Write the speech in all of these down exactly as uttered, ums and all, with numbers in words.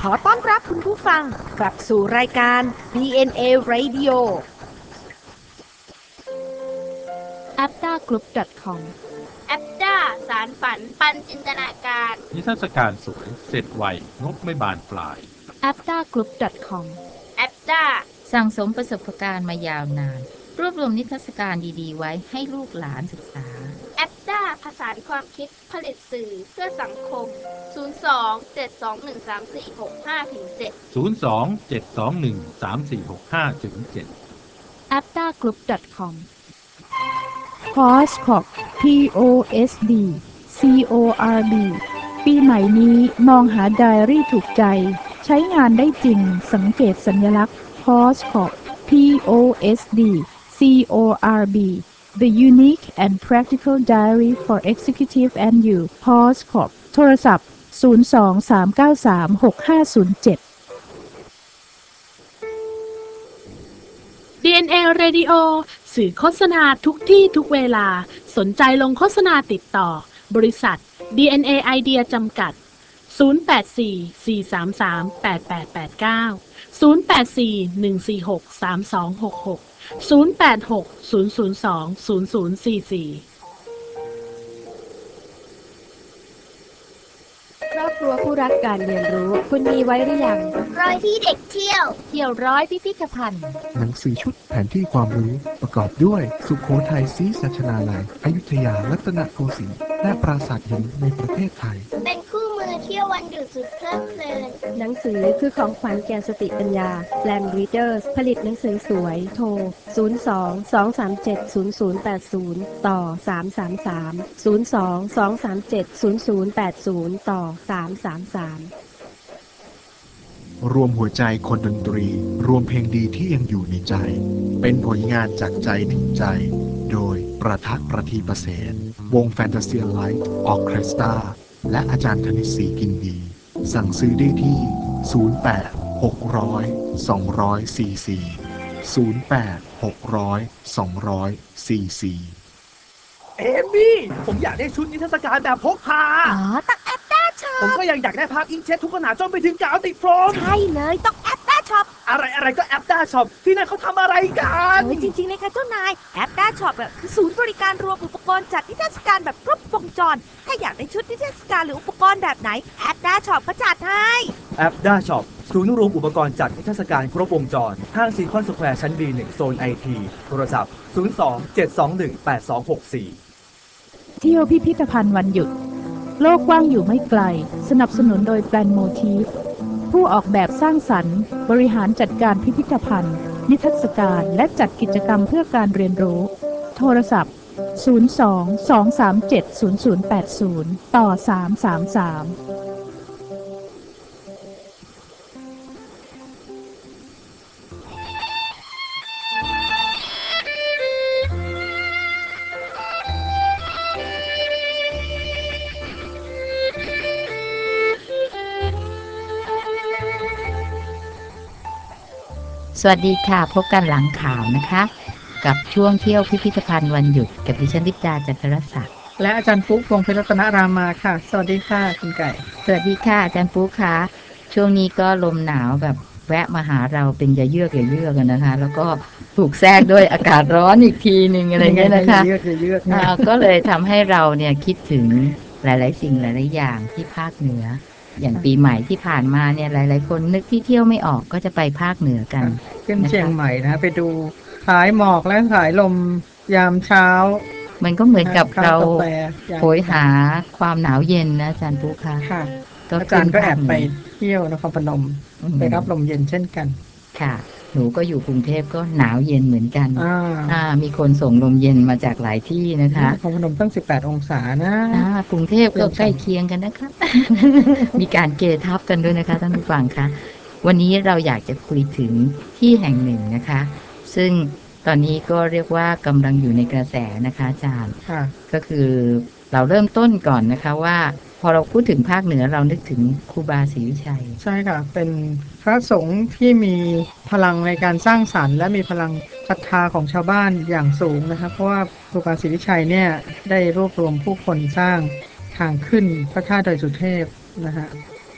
ขอต้อนรับคุณผู้ฟังกลับสู่รายการ ดี เอ็น เอ Radio แอปด้ากรุ๊ป ดอท คอมแอปด้าสารฝันปันจินตนาการนิทรรศการสวยเสร็จไวงบไม่บานปลายแอปด้ากรุ๊ป ดอท คอมแอปด้าสั่งสมประสบการณ์มายาวนานรวบรวมนิทรรศการดีๆไว้ให้ลูกหลานศึกษาแอปด้าผสานความคิดผลิตสื่อเพื่อสังคมศูนย์ สอง เจ็ด สอง หนึ่ง สาม สี่ หก ห้า เจ็ดศูนย์ สอง เจ็ด สอง หนึ่ง สาม สี่ หก ห้า เจ็ดแอปด้ากรุ๊ป ดอท คอมพอสคอร์บ พี โอ เอส ดี ซี โอ อาร์ บี ปีใหม่นี้มองหาไดอารี่ถูกใจใช้งานได้จริงสังเกตสัญลักษณ์ พอสคอร์บ พี โอ เอส ดี ซี โอ อาร์ บี The Unique and Practical Diary for Executive and You พอสคอร์บ โทรศัพท์ ศูนย์ สอง สาม เก้า สาม หก ห้า ศูนย์ เจ็ดดี เอ็น เอ Radio สื่อโฆษณาทุกที่ทุกเวลาสนใจลงโฆษณาติดต่อบริษัท ดี เอ็น เอ Idea จำกัดศูนย์ แปด สี่ สี่ สาม สาม แปด แปด แปด เก้า ศูนย์ แปด สี่ หนึ่ง สี่ หก สาม สอง หก หก ศูนย์ แปด หก ศูนย์ ศูนย์ สอง ศูนย์ ศูนย์ สี่ สี่ครอบครัวผู้รักการเรียนรู้คุณมีไว้หรือยังร้อยที่เด็กเที่ยวเที่ยวร้อยพิพิธภัณฑ์หนังสือชุดแผนที่ความรู้ประกอบด้วยสุโขทัยศรีสัชนาลัยอยุธยารัตนโกสินทร์และปราสาทหินในประเทศไทยเป็นคู่มือเที่ยววันหยุดสุดเพลิดเพลินหนังสือคือของขวัญแก่สติปัญญา Land Readers ผลิตหนังสือสวยโทรศูนย์ สอง สอง สาม เจ็ด ศูนย์ ศูนย์ แปด ศูนย์ต่อสาม สาม สาม ศูนย์ สอง สอง สาม เจ็ด ศูนย์ ศูนย์ แปด ศูนย์ต่อสาม สาม สามรวมหัวใจคนดนตรีรวมเพลงดีที่ยังอยู่ในใจเป็นผลงานจากใจถึงใจโดยประทักษ์ประทีประเสนวงแฟนตาเซียไลท์ออร์เคสตราและอาจารย์ธนิตศรีกินดีสั่งซื้อได้ที่ศูนย์ แปด หก ศูนย์ สอง สี่ สี่ ศูนย์ แปด หก ศูนย์ สอง สี่ สี่เอมี่ผมอยากได้ชุดนิทรรศการแบบพกพาอ๋อต้องแอปด้าช็อปผมก็ยังอยากได้ภาพอิงเช็ดทุกขนาดจนไปถึงกาวติดโฟมใช่เลยต้องแอปด้าช็อปอะไรอะไรก็แอปด้าช็อปที่นั่นเขาทำอะไรกันเฮ้ยจริงๆเลยค่ะเจ้านายแอปด้าช็อปอ่ะคือศูนย์บริการรวมอุปกรณ์จัดนิทรรศการแบบครบวงจรถ้าอยากได้ชุดนิทรรศการหรืออุปกรณ์แบบไหนแอปด้าช็อปก็จัดให้แอปด้าช็อปศูนย์รวมอุปกรณ์จัดนิทรรศการครบวงจรห้างซีคอนสแควร์ชั้น บี หนึ่ง โซน ไอ ที โทรศัพท์ศูนย์ สอง เจ็ด สอง หนึ่ง แปด สอง หก สี่เที่ยวพิพิธภัณฑ์วันหยุดโลกกว้างอยู่ไม่ไกลสนับสนุนโดยแปลนโมทีฟผู้ออกแบบสร้างสรรค์บริหารจัดการพิพิธภัณฑ์นิทรรศการและจัดกิจกรรมเพื่อการเรียนรู้โทรศัพท์ศูนย์ สอง สอง สาม เจ็ด ศูนย์ ศูนย์ แปด ศูนย์ต่อสาม สาม สามสวัสดีค่ะพบกันหลังข่าวนะคะกับช่วงเที่ยวพิพิธภัณฑ์วันหยุดกับดิฉันลิปดาจันทรศักดิ์และอาจารย์ปุ๊กพงษ์เพชรรัตนรามาค่ะสวัสดีค่ะคุณไก่สวัสดีค่ะอาจารย์ปุ๊กค่ะช่วงนี้ก็ลมหนาวแบบแวะมาหาเราเป็นอย่าเยือกอย่าเยือกกันนะคะแล้วก็ถูกแทรกด้วยอากาศร้อนอีกทีนึงอะไรเงี้ยนะคะเยือกอย่าเยือกก็เลยทำให้เราเนี่ยคิดถึงหลายๆสิ่งหลายๆอย่างที่ภาคเหนืออย่างปีใหม่ที่ผ่านมาเนี่ยหลายๆคนนึกที่เที่ยวไม่ออกก็จะไปภาคเหนือกันขึ้นเชียงใหม่นะไปดูสายหมอกและสายลมยามเช้ามันก็เหมือนกับเราโหยหาความหนาวเย็นนะอาจารย์ปุ๊กค่ะอาจารย์ก็แอบไปเที่ยวนครพนมไปรับลมเย็นเช่นกันค่ะหนูก็อยู่กรุงเทพก็หนาวเย็นเหมือนกันอ่ามีคนส่งลมเย็นมาจากหลายที่นะคะนครพนมตั้งสิบแปดองศานะอ่ากรุงเทพก็ใกล้เคียงกันนะคะ มีการเกทับกันด้วยนะคะท่านผู้ฟังคะวันนี้เราอยากจะคุยถึงที่แห่งหนึ่งนะคะซึ่งตอนนี้ก็เรียกว่ากำลังอยู่ในกระแสนะคะอาจารย์ก็คือเราเริ่มต้นก่อนนะคะว่าพอเราพูดถึงภาคเหนือเรานึกถึงครูบาศรีวิชัยใช่ค่ะเป็นพระสงฆ์ที่มีพลังในการสร้างสรรค์และมีพลังศรัทธาของชาวบ้านอย่างสูงนะคะเพราะว่าครูบาศรีวิชัยเนี่ยได้รวบรวมผู้คนสร้างทางขึ้นพระธาตุดอยสุเทพนะคะ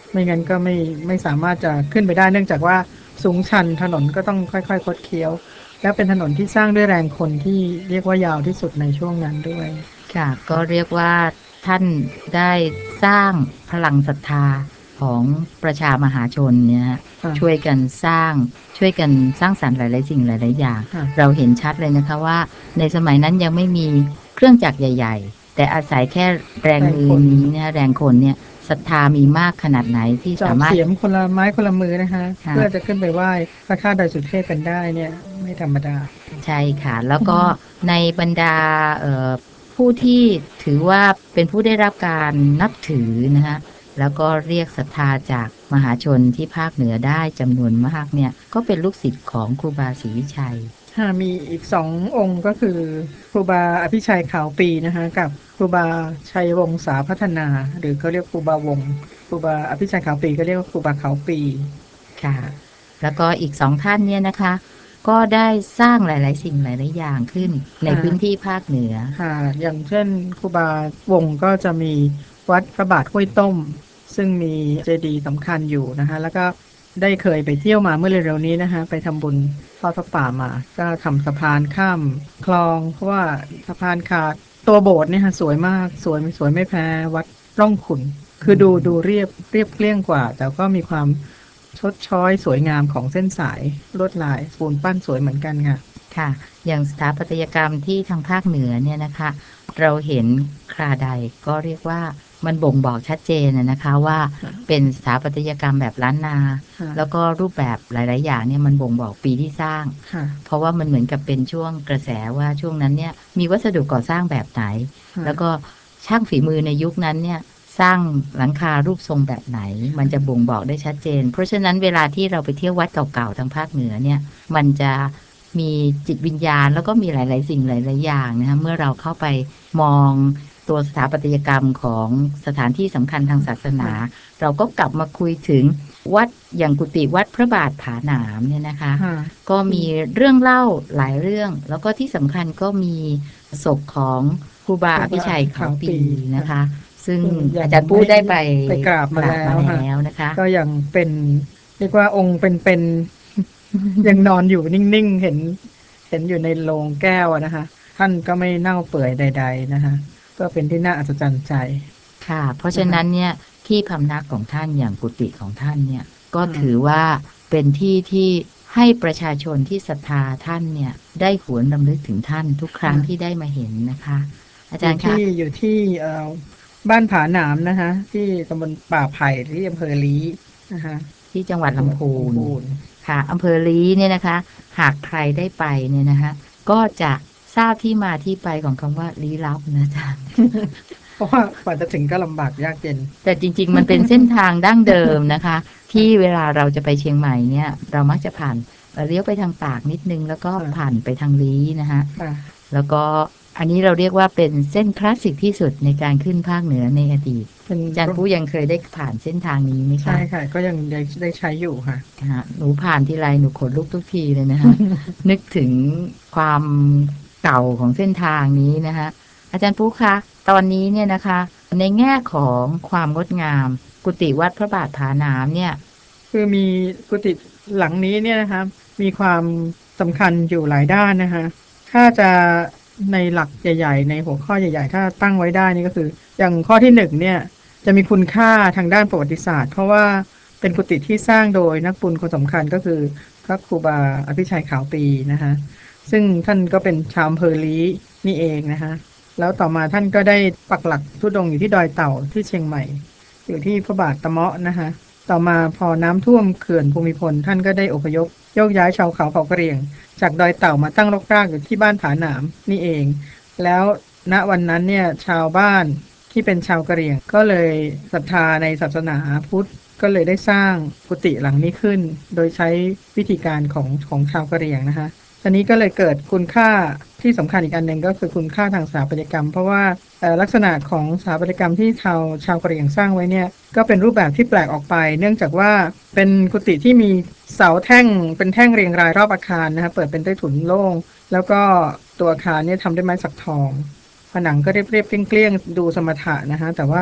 ไม่งั้นก็ไม่ไม่สามารถจะขึ้นไปได้เนื่องจากว่าสูงชันถนนก็ต้องค่อยๆคดเคี้ยวและเป็นถนนที่สร้างด้วยแรงคนที่เรียกว่ายาวที่สุดในช่วงนั้นด้วยค่ะก็เรียกว่าท่านได้สร้างพลังศรัทธาของประชามหาชนเนี่ยช่วยกันสร้างช่วยกันสร้างสรรค์หลายๆสิ่งหลายๆอย่างเราเห็นชัดเลยนะคะว่าในสมัยนั้นยังไม่มีเครื่องจักรใหญ่ๆแต่อาศัยแค่แรงมือนี้เนี่ยแรงคนเนี่ยศรัทธามีมากขนาดไหนที่สามารถเสียมคนละไม้คนละมือนะคะเพื่อจะขึ้นไปไหว้พระธาตุดอยสุเทพกันได้เนี่ยไม่ธรรมดาใช่ค่ะแล้วก็ในบรรดาผู้ที่ถือว่าเป็นผู้ได้รับการนับถือนะคะแล้วก็เรียกศรัทธาจากมหาชนที่ภาคเหนือได้จำนวนมากเนี่ยก็เป็นลูกศิษย์ของครูบาศรีวิชัยมีอีกสององค์ก็คือครูบาอภิชัยขาวปีนะคะกับครูบาชัยวงศาพัฒนาหรือเขาเรียกครูบาวงครูบาอภิชัยขาวปีก็เรียกว่าครูบาขาวปีค่ะแล้วก็อีกสองท่านเนี่ยนะคะก็ได้สร้างหลายๆสิ่งหลายๆอย่างขึ้นในพื้นที่ภาคเหนือค่ะอย่างเช่นครูบาวงก็จะมีวัดพระบาทห้วยต้มซึ่งมีเจดีย์สำคัญอยู่นะคะแล้วก็ได้เคยไปเที่ยวมาเมื่อเร็วๆนี้นะคะไปทำบุญทอดพระป่ามาก็ทำสะพานข้ามคลองเพราะว่าสะพานขาดตัวโบสถ์เนี่ยสวยมากสวยสวยไม่แพ้วัดร่องขุ่นคือดูดูเรียบเรียบเกลี้ยงกว่าแต่ก็มีความชดช้อยสวยงามของเส้นสายลวดลายปูนปั้นสวยเหมือนกันค่ะค่ะอย่างสถาปัตยกรรมที่ทางภาคเหนือเนี่ยนะคะเราเห็นคราใดก็เรียกว่ามันบ่งบอกชัดเจนนะคะว่าเป็นสถาปัตยกรรมแบบล้านนาแล้วก็รูปแบบหลายๆอย่างเนี่ยมันบ่งบอกปีที่สร้างเพราะว่ามันเหมือนกับเป็นช่วงกระแสว่าช่วงนั้นเนี่ยมีวัสดุก่อสร้างแบบไหนแล้วก็ช่างฝีมือในยุคนั้นเนี่ยสร้างหลังคารูปทรงแบบไหนมันจะบ่งบอกได้ชัดเจนเพราะฉะนั้นเวลาที่เราไปเที่ยววัดเก่าๆทางภาคเหนือเนี่ยมันจะมีจิตวิญญาณแล้วก็มีหลายๆสิ่งหลายๆอย่างนะคะเมื่อเราเข้าไปมองตัวสถาปัตยกรรมของสถานที่สำคัญทางศาสนาเราก็กลับมาคุยถึงวัดอย่างกุฏิวัดพระบาทผาหนามเนี่ยนะคะก็มีเรื่องเล่าหลายเรื่องแล้วก็ที่สำคัญก็มีศพของครูบาอภิชัยขาวปีนะคะซึ่งอาจารย์ปู้ได้ไปไปกราบมาแล้วนะคะก็ยังเป็นเรียกว่าองค์เป็นๆยังนอนอยู่นิ่งๆเห็นเห็นอยู่ในโลงแก้วนะคะท่านก็ไม่เน่าเปื่อยใดๆนะคะก็เป็นที่น่าอัศจรรย์ใจค่ะเพราะฉะนั้นเนี่ยที่พำนักของท่านอย่างกุฏิของท่านเนี่ยก็ถือว่าเป็นที่ที่ให้ประชาชนที่ศรัทธาท่านเนี่ยได้หวนรำลึกถึงท่านทุกครั้งที่ได้มาเห็นนะคะอาจารย์คะอยู่ที่บ้านผาหนามนะคะที่ตำบลป่าไผ่ที่อำเภอลี้นะคะที่จังหวัดลำพูนค่ะอำเภอลี้เนี่ยนะคะหากใครได้ไปเนี่ยนะคะก็จะทราบที่มาที่ไปของคำว่าลี้ลับนะอาจารย์เพราะว่ากว่าจะถึงก็ลำบากยากเย็นแต่จริงๆมันเป็นเส้นทางดั้งเดิมนะคะที่เวลาเราจะไปเชียงใหม่เนี่ยเรามักจะผ่านเลี้ยวไปทางตากนิดนึงแล้วก็ผ่านไปทางลี้นะคะแล้วก็อันนี้เราเรียกว่าเป็นเส้นคลาสสิกที่สุดในการขึ้นภาคเหนือในอดีตอาจารย์ผู้ยังเคยได้ผ่านเส้นทางนี้ไหมคะใช่ค่ะก็ยังได้ได้ใช้อยู่ค่ะหนูผ่านทีไรหนูขนลุกทุกทีเลยนะคะ นึกถึงความเก่าของเส้นทางนี้นะคะอาจารย์ปุ๊คะตอนนี้เนี่ยนะคะในแง่ของความงดงามกุฏิวัดพระบาทผาหนามเนี่ยคือมีกุฏิหลังนี้เนี่ยนะคะมีความสำคัญอยู่หลายด้านนะคะถ้าจะในหลักใหญ่ๆในหัวข้อใหญ่ๆถ้าตั้งไว้ได้นี่ก็คืออย่างข้อที่หนึ่งเนี่ยจะมีคุณค่าทางด้านประวัติศาสตร์เพราะว่าเป็นกุฏิที่สร้างโดยนักบุญคนสำคัญก็คือพระครูบาอภิชัยขาวปีนะคะซึ่งท่านก็เป็นชาวอำเภอลี้นี่เองนะคะแล้วต่อมาท่านก็ได้ปักหลักทุดงอยู่ที่ดอยเต่าที่เชียงใหม่อยู่ที่พระบาทตะเมาะนะคะต่อมาพอน้ำท่วมเขื่อนภูมิพลท่านก็ได้อพยพโยกย้ายชาวเขาเผ่ากะเหรี่ยงจากดอยเต่ามาตั้งรกรากอยู่ที่บ้านผาหนามนี่เองแล้วณวันนั้นเนี่ยชาวบ้านที่เป็นชาวกะเหรี่ยงก็เลยศรัทธาในศาสนาพุทธก็เลยได้สร้างกุฏิหลังนี้ขึ้นโดยใช้วิธีการของของชาวกะเหรี่ยงนะคะทีนี้ก็เลยเกิดคุณค่าที่สำคัญอีกอันหนึ่งก็คือคุณค่าทางสถาปัตยกรรมเพราะว่าลักษณะของสถาปัตยกรรมที่ชาวชาวกะเหรี่ยงสร้างไว้เนี่ยก็เป็นรูปแบบที่แปลกออกไปเนื่องจากว่าเป็นกุฏิที่มีเสาแท่งเป็นแท่งเรียงรายรอบอาคารนะคะเปิดเป็นใต้ถุนโล่งแล้วก็ตัวอาคารเนี่ยทำด้วยไม้สักทองผนังก็เรียบๆเกลี้ยงๆดูสมถะนะคะแต่ว่า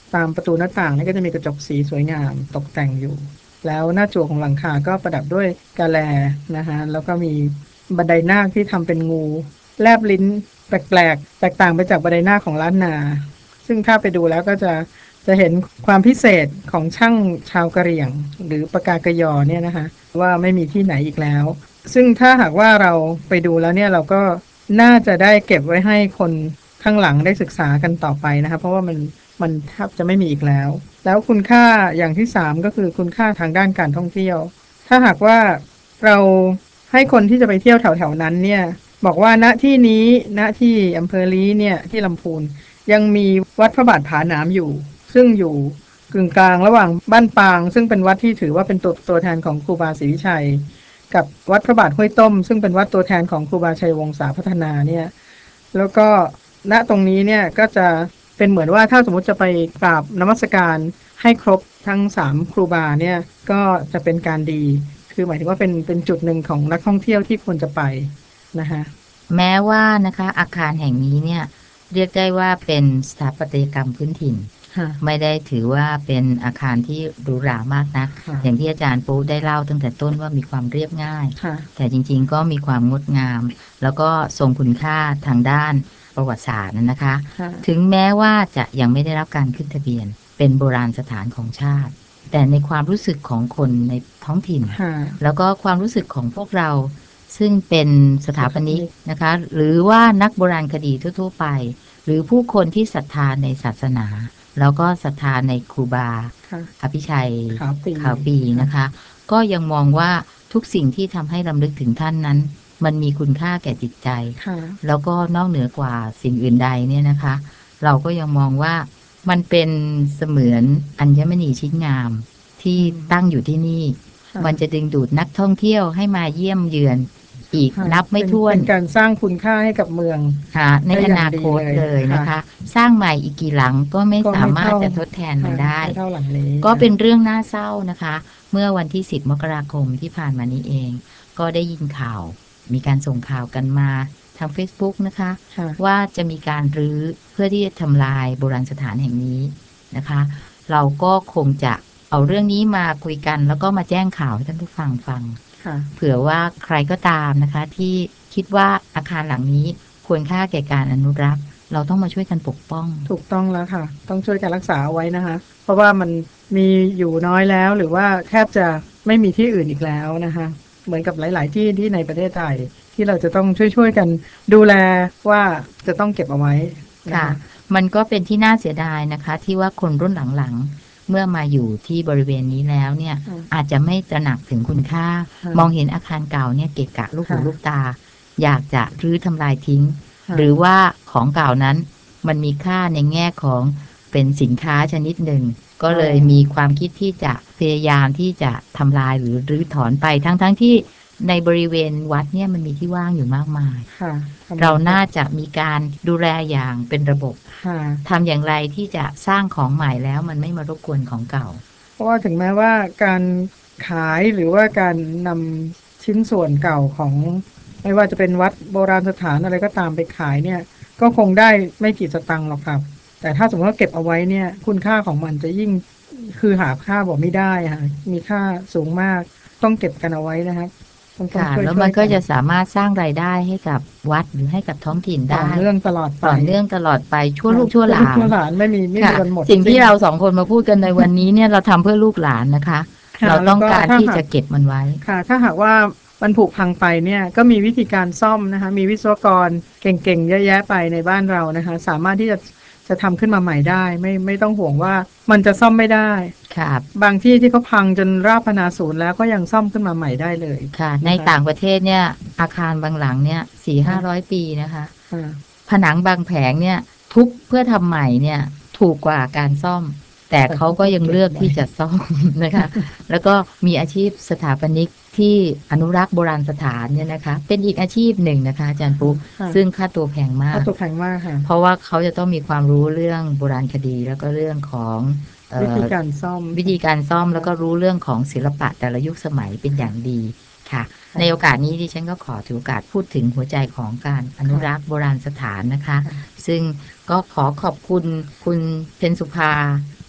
ตามประตูหน้าต่างนี่ก็จะมีกระจกสีสวยงามตกแต่งอยู่แล้วหน้าจั่วของหลังคาก็ประดับด้วยกาแลนะคะแล้วก็มีบันไดนาคที่ทำเป็นงูแลบลิ้นแปลกๆแตกต่างไปจากบันไดนาคของล้านนาซึ่งถ้าไปดูแล้วก็จะจะเห็นความพิเศษของช่างชาวกะเหรี่ยงหรือปากากยอเนี่ยนะคะว่าไม่มีที่ไหนอีกแล้วซึ่งถ้าหากว่าเราไปดูแล้วเนี่ยเราก็น่าจะได้เก็บไว้ให้คนข้างหลังได้ศึกษากันต่อไปนะคะเพราะว่ามันมันแทบจะไม่มีอีกแล้วแล้วคุณค่าอย่างที่สามก็คือคุณค่าทางด้านการท่องเที่ยวถ้าหากว่าเราให้คนที่จะไปเที่ยวแถวๆนั้นเนี่ยบอกว่าณที่นี้ณที่อำเภอลี้เนี่ยที่ลำพูนยังมีวัดพระบาทผาหนามอยู่ซึ่งอยู่กึ่งกลางระหว่างบ้านปางซึ่งเป็นวัดที่ถือว่าเป็นตัวตัวแทนของครูบาศรีวิชัยกับวัดพระบาทห้วยต้มซึ่งเป็นวัดตัวแทนของครูบาชัยวงศาพัฒนาเนี่ยแล้วก็ณตรงนี้เนี่ยก็จะเป็นเหมือนว่าถ้าสมมติจะไปกราบนมัสการให้ครบทั้งสามครูบาเนี่ยก็จะเป็นการดีคือหมายถึงว่าเป็นเป็นจุดหนึ่งของนักท่องเที่ยวที่ควรจะไปนะคะแม้ว่านะคะอาคารแห่งนี้เนี่ยเรียกได้ว่าเป็นสถาปัตยกรรมพื้นถิ่นไม่ได้ถือว่าเป็นอาคารที่หรูหรามากนักอย่างที่อาจารย์ปูได้เล่าตั้งแต่ต้นว่ามีความเรียบง่ายแต่จริงๆก็มีความงดงามแล้วก็ทรงคุณค่าทางด้านประวัติศาสตร์นะคะถึงแม้ว่าจะยังไม่ได้รับการขึ้นทะเบียนเป็นโบราณสถานของชาติแต่ในความรู้สึกของคนในท้องถิ่นแล้วก็ความรู้สึกของพวกเราซึ่งเป็นสถาปนิกนะคะหรือว่านักโบราณคดีทั่วๆไปหรือผู้คนที่ศรัทธาในศาสนาแล้วก็ศรัทธาในครูบาอภิชัยขาวปีนะคะก็ยังมองว่าทุกสิ่งที่ทำให้รำลึกถึงท่านนั้นมันมีคุณค่าแก่จิตใจแล้วก็นอกเหนือกว่าสิ่งอื่นใดเนี่ยนะคะเราก็ยังมองว่ามันเป็นเสมือนอัญมณีชิ้นงามที่ตั้งอยู่ที่นี่มันจะดึงดูดนักท่องเที่ยวให้มาเยี่ยมเยือนอีกนับไม่ถ้วนเป็นการสร้างคุณค่าให้กับเมืองในอนาคตเลยนะคะสร้างใหม่อีกกี่หลังก็ไม่สามารถจะทดแทนมันได้ก็เป็นเรื่องน่าเศร้านะคะเมื่อวันที่สิบมกราคมที่ผ่านมานี้เองก็ได้ยินข่าวมีการส่งข่าวกันมาทาง Facebook นะคะว่าจะมีการรื้อเพื่อที่จะทำลายโบราณสถานแห่งนี้นะคะเราก็คงจะเอาเรื่องนี้มาคุยกันแล้วก็มาแจ้งข่าวให้ท่านผู้ฟังฟังเผื่อว่าใครก็ตามนะคะที่คิดว่าอาคารหลังนี้ควรค่าแก่การอนุรักษ์เราต้องมาช่วยกันปกป้องถูกต้องแล้วค่ะต้องช่วยกันรักษาเอาไว้นะคะเพราะว่ามันมีอยู่น้อยแล้วหรือว่าแทบจะไม่มีที่อื่นอีกแล้วนะคะเหมือนกับหลายๆที่ที่ในประเทศไทยที่เราจะต้องช่วยๆกันดูแลว่าจะต้องเก็บเอาไว้ค่ะมันก็เป็นที่น่าเสียดายนะคะที่ว่าคนรุ่นหลังๆเมื่อมาอยู่ที่บริเวณนี้แล้วเนี่ยอาจจะไม่ตระหนักถึงคุณค่ามองเห็นอาคารเก่าเนี่ยเกะกะลูกหูลูกตาอยากจะรื้อทำลายทิ้งหรือว่าของเก่านั้นมันมีค่าในแง่ของเป็นสินค้าชนิดหนึ่งก็เลยมีความคิดที่จะพยายามที่จะทำลายหรือรื้อถอนไปทั้งๆที่ในบริเวณวัดเนี่ยมันมีที่ว่างอยู่มากมายเราน่าจะมีการดูแลอย่างเป็นระบบทำอย่างไรที่จะสร้างของใหม่แล้วมันไม่มารบกวนของเก่าเพราะว่าถึงแม้ว่าการขายหรือว่าการนำชิ้นส่วนเก่าของไม่ว่าจะเป็นวัดโบราณสถานอะไรก็ตามไปขายเนี่ยก็คงได้ไม่กี่สตังค์หรอกครับแต่ถ้าสมมติว่าเก็บเอาไว้เนี่ยคุณค่าของมันจะยิ่งคือหาค่าบอกไม่ได้ค่ะมีค่าสูงมากต้องเก็บกันเอาไว้นะครับค่ะแล้วมันก็จะสามารถสร้างรายได้ให้กับวัดหรือให้กับท้องถิ่นได้ต่อเนื่องตลอดไปต่อเนื่องตลอดไปชั่วลูกชั่วหลานชั่วหลานไม่มีไม่มีวันหมดสิ่งที่เราสองคนมาพูดกันในวันนี้เนี่ยเราทำเพื่อลูกหลานนะคะเราต้องการที่จะเก็บมันไว้ค่ะถ้าหากว่ามันผุพังไปเนี่ยก็มีวิธีการซ่อมนะคะมีวิศวกรเก่งๆเยอะแยะไปในบ้านเรานะคะสามารถที่จะจะทำขึ้นมาใหม่ได้ไม่ไม่ต้องห่วงว่ามันจะซ่อมไม่ได้ครับบางที่ที่เขาพังจนราบพนาศูนย์แล้วก็ยังซ่อมขึ้นมาใหม่ได้เลยค่ะในต่างประเทศเนี่ยอาคารบางหลังเนี่ยสี่ห้าร้อยปีนะคะผนังบางแผงเนี่ยทุบเพื่อทำใหม่เนี่ยถูกกว่าการซ่อมแต่เขาก็ยังเลือกที่จะซ่อมนะคะแล้วก็มีอาชีพสถาปนิกที่อนุรักษ์โบราณสถานเนี่ยนะคะเป็นอีกอาชีพหนึ่งนะคะอาจารย์ปุ๊ซึ่งค่าตัวแพงมากค่าตัวแพงมากค่ะเพราะว่าเขาจะต้องมีความรู้เรื่องโบราณคดีแล้วก็เรื่องของวิธีการซ่อมวิธีการซ่อมแล้วก็รู้เรื่องของศิลปะแต่ละยุคสมัยเป็นอย่างดีค่ะในโอกาสนี้ดิฉันก็ขอถือโอกาสพูดถึงหัวใจของการอนุรักษ์โบราณสถานนะคะซึ่งก็ขอขอบคุณคุณเพ็ญสุภา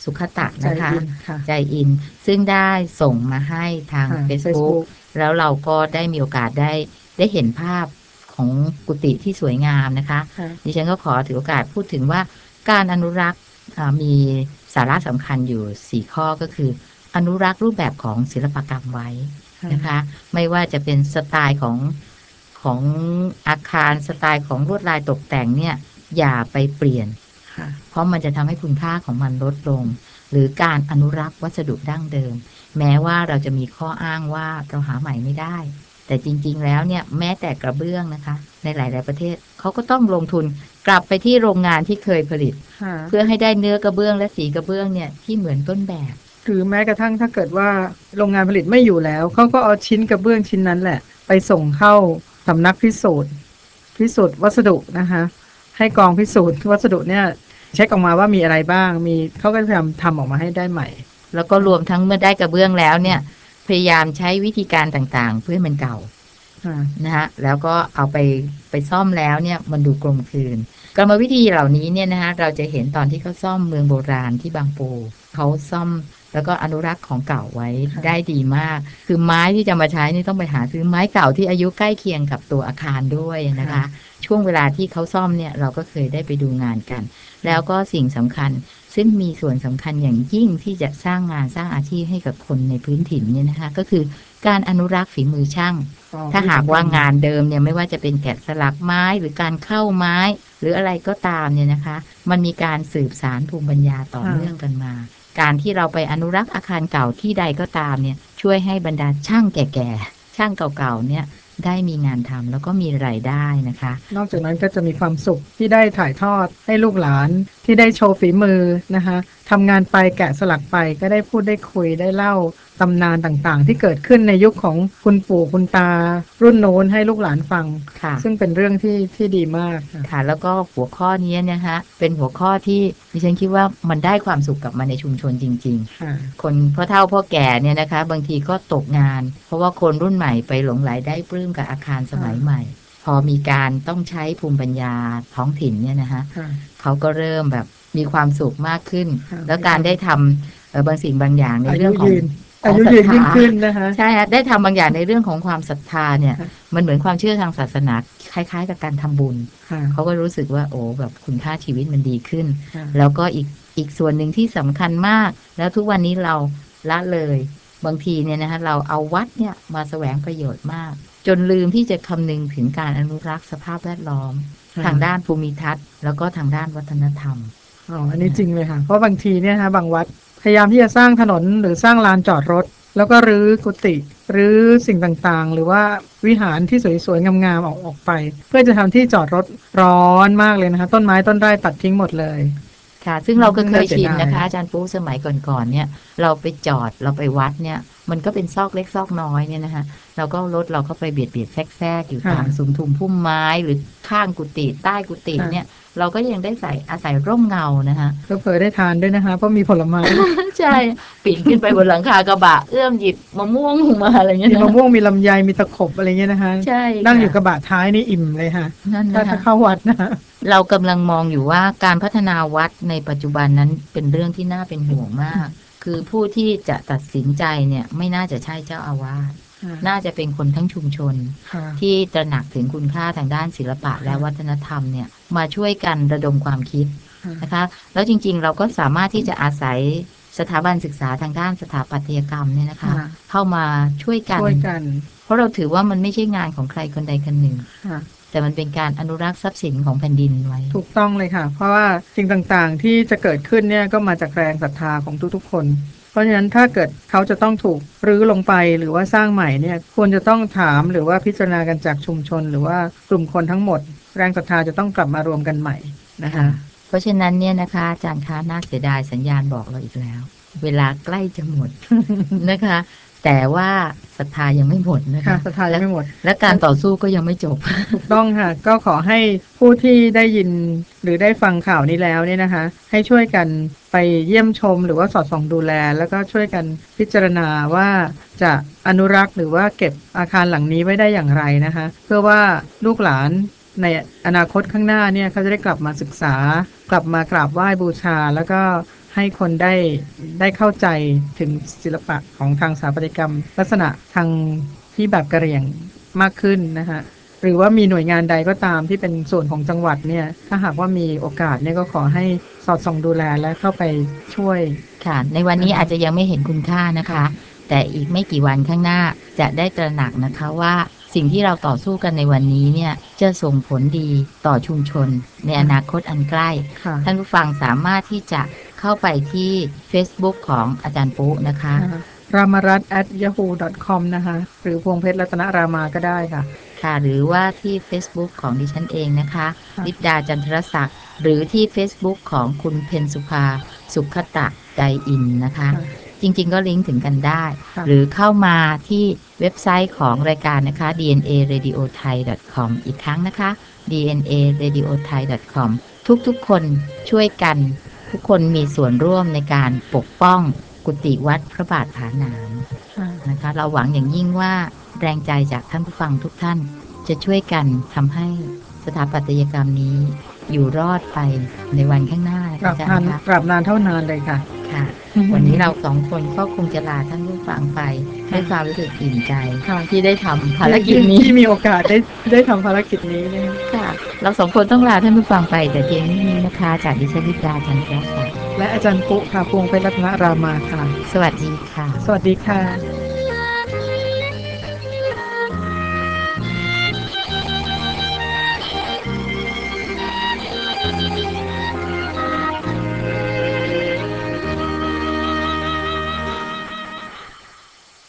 สุขตะนะคะใจอินค่ะใจอินซึ่งได้ส่งมาให้ทางค่ะ Facebook Facebook แล้วเราก็ได้มีโอกาสได้ได้เห็นภาพของกุฏิที่สวยงามนะคะค่ะดิฉันก็ขอถือโอกาสพูดถึงว่าการอนุรักษ์อ่ามีสาระสำคัญอยู่สี่ข้อก็คืออนุรักษ์รูปแบบของศิลปกรรมไว้นะคะ ไม่ว่าจะเป็นสไตล์ของของอาคารสไตล์ของลวดลายตกแต่งเนี่ยอย่าไปเปลี่ยนค่ะเพราะมันจะทำให้คุณค่าของมันลดลง หรือการอนุรักษ์วัสดุดั้งเดิม แม้ว่าเราจะมีข้ออ้างว่าเราหาใหม่ไม่ได้ แต่จริงๆแล้วเนี่ยแม้แต่กระเบื้องนะคะในหลายๆประเทศเขาก็ต้องลงทุนกลับไปที่โรงงานที่เคยผลิตค่ะเพื่อให้ได้เนื้อกระเบื้องและสีกระเบื้องเนี่ยที่เหมือนต้นแบบหรือแม้กระทั่งถ้าเกิดว่าโรงงานผลิตไม่อยู่แล้วเขาก็เอาชิ้นกระเบื้องชิ้นนั้นแหละ ไปส่งเข้าสำนักพิสูจน์พิสูจน์วัสดุนะคะให้กองพิสูจน์วัสดุเนี่ยเช็คออกมาว่ามีอะไรบ้างมีเขาก็พยายามทำออกมาให้ได้ใหม่แล้วก็รวมทั้งเมื่อได้กระเบื้องแล้วเนี่ยพยายามใช้วิธีการต่างๆ เพื่อให้มันเก่าค่ะนะฮะแล้วก็เอาไปไปซ่อมแล้วเนี่ยมันดูกลมกลืนกรรมวิธีเหล่านี้เนี่ยนะฮะเราจะเห็นตอนที่เขาซ่อมเมืองโบราณที่บางปูเขาซ่อมแล้วก็อนุรักษ์ของเก่าไว้ได้ดีมาก คือไม้ที่จะมาใช้นี่ต้องไปหาซื้อไม้เก่าที่อายุใกล้เคียงกับตัวอาคารด้วยนะคะ ช่วงเวลาที่เขาซ่อมเนี่ยเราก็เคยได้ไปดูงานกัน แล้วก็สิ่งสำคัญซึ่งมีส่วนสำคัญอย่างยิ่งที่จะสร้างงานสร้างอาชีพให้กับคนในพื้นถิ่นเนี่ยนะคะก็คือการอนุรักษ์ฝีมือช่างอ๋อถ้าหากว่างานเดิมเนี่ยไม่ว่าจะเป็นแกะสลักไม้หรือการเข้าไม้ หรืออะไรก็ตามเนี่ยนะคะมันมีการสืบสานภูมิปัญญาต่อเนื่องกันมา การที่เราไปอนุรักษ์อาคารเก่าที่ใดก็ตามเนี่ยช่วยให้บรรดาช่างแก่ๆช่างเก่าๆเนี่ยได้มีงานทำแล้วก็มีรายได้นะคะนอกจากนั้นก็จะมีความสุขที่ได้ถ่ายทอดให้ลูกหลานที่ได้โชว์ฝีมือนะคะทำงานไปแกะสลักไปก็ได้พูดได้คุยได้เล่าตำนานต่างๆที่เกิดขึ้นในยุคของคุณปู่คุณตา รุ่นโน้นให้ลูกหลานฟังค่ะซึ่งเป็นเรื่องที่ที่ดีมากค่ะค่ะแล้วก็หัวข้อนี้เนี่ยฮะเป็นหัวข้อที่ดิฉันคิดว่ามันได้ความสุขกลับมาในชุมชนจริงค่ะๆ คนพ่อเฒ่าพ่อแก่เนี่ยนะคะบางทีก็ตกงาน เพราะว่าคนรุ่นใหม่ไปหลงไหลได้ปลื้มกับอาคารสมัยใหม่ พอมีการต้องใช้ภูมิปัญญาท้องถิ่นเนี่ยนะคะค่ะเขาก็เริ่มแบบมีความสุขมากขึ้นค่ะแล้วการได้ทำเอ่อบางสิ่งบางอย่างในอาเรื่ยุองของยืนขอาองยุศรัยืทนยิ่งธาขึ้นนะคะใช่ฮะได้ทำบางอย่างในเรื่องของความศรัทธาเนี่ยมันเหมือนความเชื่อทางศาสนาคล้ายๆ กับการทำบุญค่ะเขาก็รู้สึกว่าโอ้แบบคุณค่าชีวิตมันดีขึ้นค่ะแล้วก็อีกอีกส่วนหนึ่งที่สำคัญมาก แล้วทุกวันนี้เราละเลยบางทีเนี่ยนะคะเราเอาวัดเนี่ยมาแสวงประโยชน์มาก จนลืมที่จะคำนึงถึงการอนุรักษ์สภาพแวดล้อมค่ะทางด้านภูมิทัศน์ แล้วก็ทางด้านวัฒนธรรมอ๋ออันนี้จริงเลยค่ะ เพราะบางทีเนี่ยนะคะบางวัดพยายามที่จะสร้างถนนหรือสร้างลานจอดรถ แล้วก็รื้อกุฏิรื้อสิ่งต่างๆ หรือว่าวิหารที่สวยๆงามๆออกออกไป เพื่อจะทำที่จอดรถร้อนมากเลยนะคะ ต้นไม้ต้นไร่ตัดทิ้งหมดเลยค่ะซึ่งเราก็เคยชินน่าเสียดายนะคะอาจารย์ปูสมัยก่อนๆเนี่ยเราไปจอดเราไปวัดเนี่ยมันก็เป็นซอกเล็กซอกน้อยเนี่ยนะคะเราก็รถเราก็ไปเบียดเบียดแทรกๆอยู่ตามซุ้มทุมพุ่มไม้หรือข้างกุฏิใต้กุฏิเนี่ยเราก็ยังได้ใส่อาศัยร่มเงานะคะก็เผยได้ทานด้วยนะคะ เพราะมีผลไม้ใช่ปีนขึ้นไปบนหลังคากระบะเอื้อมหยิบมะม่วงมาอะไรเงี้ยมีนะมะม่วงมีลำไยมีตะขบอะไรเงี้ยนะคะใช่ค่ะนั่งอยู่กระบะท้ายนี่อิ่มเลยค่ะนั่นถ้านะถ้าคะเข้าวัดนะคะเรากำลังมองอยู่ว่าการพัฒนาวัดในปัจจุบันนั้นเป็นเรื่องที่น่าเป็นห่วงมาก คือผู้ที่จะตัดสินใจเนี่ยไม่น่าจะใช่เจ้าอาวาสค่ะน่าจะเป็นคนทั้งชุมชนค่ะที่ตระหนักถึงคุณค่าทางด้านศิลปะและวัฒนธรรมเนี่ยมาช่วยกันระดมความคิดนะคะ แล้วจริงๆเราก็สามารถที่จะอาศัยสถาบันศึกษาทางด้านสถาปัตยกรรมเนี่ยนะคะค่ะเข้ามาช่วยกันช่วยกันเพราะเราถือว่ามันไม่ใช่งานของใครคนใดคนหนึ่งค่ะแต่มันเป็นการอนุรักษ์ทรัพย์สินของแผ่นดินไว้ถูกต้องเลยค่ะ เพราะว่าสิ่งต่างๆที่จะเกิดขึ้นเนี่ยก็มาจากแรงศรัทธาของทุกๆคน เพราะฉะนั้นถ้าเกิดเขาจะต้องถูกรื้อลงไปหรือว่าสร้างใหม่เนี่ยควรจะต้องถามหรือว่าพิจารณากันจากชุมชน หรือว่ากลุ่มคนทั้งหมด แรงศรัทธาจะต้องกลับมารวมกันใหม่นะคะเพราะฉะนั้นเนี่ยนะคะอาจารย์คะน่าเสียดายสัญญาณบอกเราอีกแล้ว เวลาใกล้จะหมด นะคะ แต่ว่าศรัทธายังไม่หมดนะคะค่ะศรัทธายังไม่หมดและการต่อสู้ก็ยังไม่จบถูกต้องค่ะ ก็ขอให้ผู้ที่ได้ยินหรือได้ฟังข่าวนี้แล้วเนี่ยนะคะ ให้ช่วยกันไปเยี่ยมชมหรือว่าสอดส่องดูแล แล้วก็ช่วยกันพิจารณาว่าจะอนุรักษ์หรือว่าเก็บอาคารหลังนี้ไว้ได้อย่างไรนะคะ เพื่อว่าลูกหลานในอนาคตข้างหน้าเนี่ยเขาจะได้กลับมาศึกษา กลับมากราบไหว้บูชา แล้วก็ให้คนได้ได้เข้าใจถึงศิลปะของทางสถาปัตยกรรม ลักษณะทางที่แบบกะเหรี่ยงมากขึ้นนะคะหรือว่ามีหน่วยงานใดก็ตามที่เป็นส่วนของจังหวัดเนี่ยถ้าหากว่ามีโอกาสเนี่ยก็ขอให้สอดส่องดูแลและเข้าไปช่วยค่ะในวันนี้อาจจะยังไม่เห็นคุณค่านะคะ แต่อีกไม่กี่วันข้างหน้าจะได้ตระหนักนะคะว่าสิ่งที่เราต่อสู้กันในวันนี้เนี่ยจะส่งผลดีต่อชุมชนในอนาคตอันใกล้ท่านผู้ฟังสามารถที่จะเข้าไปที่ Facebook ของอาจารย์ปุ๊นะคะรามรัตน์ at yahoo dot com นะคะหรือพวงเพชรรัตนรามาก็ได้ค่ะค่ะหรือว่าที่ Facebook ของดิฉันเองนะคะลิปดาจันทรศักดิ์หรือที่ Facebook ของคุณเพญสุภาสุขตะไดอินนะคะจริงๆก็ลิงก์ถึงกันได้หรือเข้ามาที่เว็บไซต์ของรายการนะคะ ดี เอ็น เอ เรดิโอ ไทย ดอท คอม อีกครั้งนะคะ ดี เอ็น เอ เรดิโอ ไทย ดอท คอม ทุกๆคนช่วยกันทุกคนมีส่วนร่วมในการปกป้องกุฏิวัดพระบาทผาหนามนะคะเราหวังอย่างยิ่งว่าแรงใจจากท่านผู้ฟังทุกท่านจะช่วยกันทำให้สถาปัตยกรรมนี้อยู่รอดไปในวันข้างหน้าตราบนานตราบนานเท่านานเลยค่ะค่ะวันนี้เราสองคนก็คงจะลาท่านผู้ฟังไปด้วยความรู้สึกอิ่มใจที่ได้ทำภารกิจนี้ที่มีโอกาสได้ได้ทำภารกิจนี้ค่ะเราสองคนต้องลาท่านผู้ฟังไปแต่เพียงนี้นะคะจากดิฉันลิปดาจันทรศักดิ์และอาจารย์ปุ๊ค่ะพวงเพชรรัตนรามาค่ะสวัสดีค่ะสวัสดีค่ะ